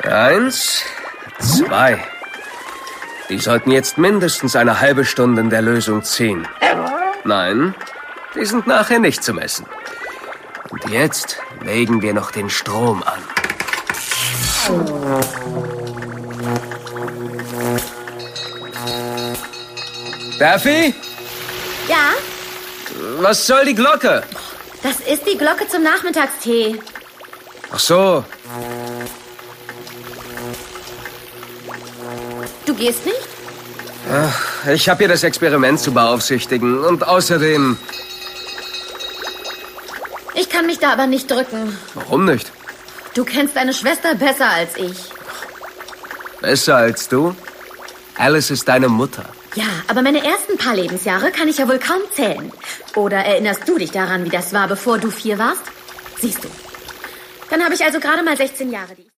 1, 2. Die sollten jetzt mindestens eine halbe Stunde in der Lösung ziehen. Nein, die sind nachher nicht zu messen. Und jetzt legen wir noch den Strom an. Daffy? Ja? Was soll die Glocke? Das ist die Glocke zum Nachmittagstee. Ach so. Du gehst nicht? Ach, ich habe hier das Experiment zu beaufsichtigen. Und außerdem... Ich kann mich da aber nicht drücken. Warum nicht? Du kennst deine Schwester besser als ich. Besser als du? Alice ist deine Mutter. Ja, aber meine ersten paar Lebensjahre kann ich ja wohl kaum zählen. Oder erinnerst du dich daran, wie das war, bevor du 4 warst? Siehst du. Dann habe ich also gerade mal 16 Jahre.